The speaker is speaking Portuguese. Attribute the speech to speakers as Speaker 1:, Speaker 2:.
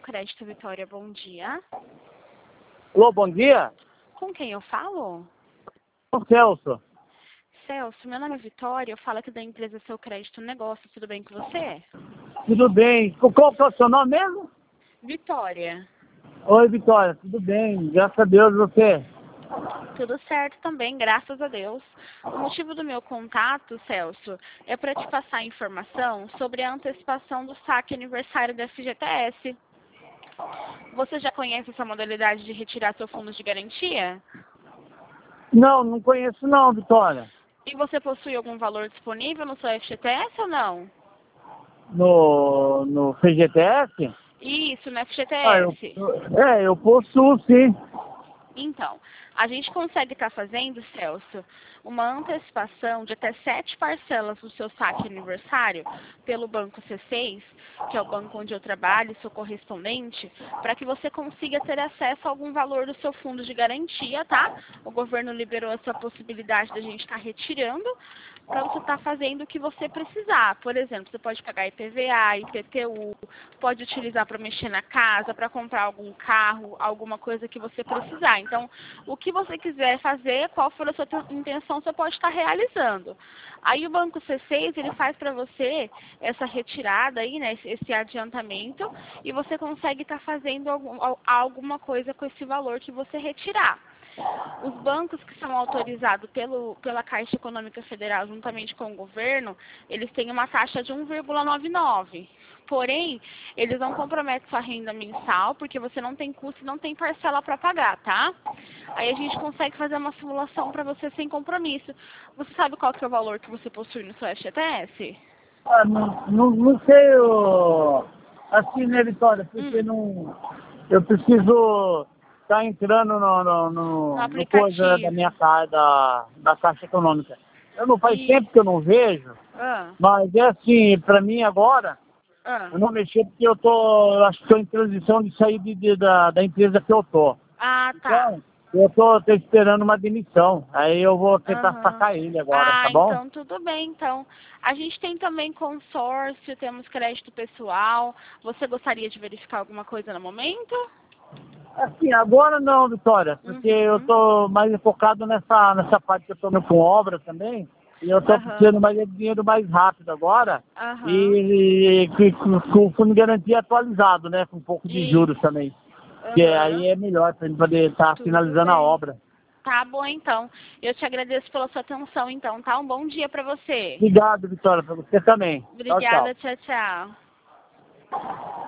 Speaker 1: Crédito Vitória, bom dia.
Speaker 2: Alô, bom dia.
Speaker 1: Com quem eu falo?
Speaker 2: O Celso.
Speaker 1: Celso, meu nome é Vitória, eu falo aqui da empresa Seu Crédito Negócio, tudo bem com você?
Speaker 2: Tudo bem? Qual que é o seu nome mesmo?
Speaker 1: Vitória.
Speaker 2: Oi, Vitória. Tudo bem? Graças a Deus, você.
Speaker 1: Tudo certo também, graças a Deus. O motivo do meu contato, Celso, é para te passar informação sobre a antecipação do saque aniversário da FGTS. Você já conhece essa modalidade de retirar seu fundo de garantia?
Speaker 2: Não conheço não, Vitória.
Speaker 1: E você possui algum valor disponível no seu FGTS ou não?
Speaker 2: No FGTS?
Speaker 1: Isso, no
Speaker 2: Ah,
Speaker 1: FGTS.
Speaker 2: eu possuo, sim.
Speaker 1: Então, a gente consegue estar fazendo, Celso, uma antecipação de até 7 parcelas do seu saque aniversário pelo Banco C6, que é o banco onde eu trabalho, sou correspondente, para que você consiga ter acesso a algum valor do seu fundo de garantia, tá? O governo liberou essa possibilidade da gente estar retirando para você estar fazendo o que você precisar. Por exemplo, você pode pagar IPVA, IPTU, pode utilizar para mexer na casa, para comprar algum carro, alguma coisa que você precisar. Então, o que você quiser fazer, qual for a sua intenção, você pode estar realizando. Aí o Banco C6, ele faz para você essa retirada aí, né, esse adiantamento, e você consegue estar fazendo alguma coisa com esse valor que você retirar. Os bancos que são autorizados pela Caixa Econômica Federal, juntamente com o governo, eles têm uma taxa de 1,99. Porém, eles não comprometem sua renda mensal, porque você não tem custo e não tem parcela para pagar, tá? Aí a gente consegue fazer uma simulação para você sem compromisso. Você sabe qual que é o valor que você possui no seu FGTS?
Speaker 2: Ah, não sei, assim, né, Vitória? Porque eu preciso estar entrando
Speaker 1: No
Speaker 2: no coisa da
Speaker 1: aplicativo.
Speaker 2: minha casa, da Caixa Econômica. Eu não faz
Speaker 1: E...
Speaker 2: tempo que eu não vejo,
Speaker 1: Ah,
Speaker 2: mas é assim, para mim agora,
Speaker 1: ah.
Speaker 2: eu não mexi porque eu acho que estou em transição de sair da empresa que eu tô.
Speaker 1: Ah, tá.
Speaker 2: Então, eu tô esperando uma demissão. Aí eu vou tentar
Speaker 1: Aham.
Speaker 2: sacar ele agora, tá
Speaker 1: Ah,
Speaker 2: bom?
Speaker 1: então tudo bem, então. A gente tem também consórcio, temos crédito pessoal. Você gostaria de verificar alguma coisa no momento?
Speaker 2: Assim, agora não, Vitória, porque eu
Speaker 1: Uhum.
Speaker 2: tô mais focado nessa parte que eu tô com obra também. E eu tô
Speaker 1: Aham.
Speaker 2: precisando mais de dinheiro mais rápido agora.
Speaker 1: Aham.
Speaker 2: E com o fundo de garantia atualizado, né? Com um pouco de juros
Speaker 1: Isso.
Speaker 2: também. Que
Speaker 1: Aham.
Speaker 2: aí é melhor para gente poder estar
Speaker 1: Tudo
Speaker 2: finalizando a
Speaker 1: bem.
Speaker 2: obra.
Speaker 1: Tá bom, então. Eu te agradeço pela sua atenção, então, tá? Um bom dia pra você.
Speaker 2: Obrigado, Vitória, para você também. Tchau, tchau.
Speaker 1: Obrigada, tchau, tchau.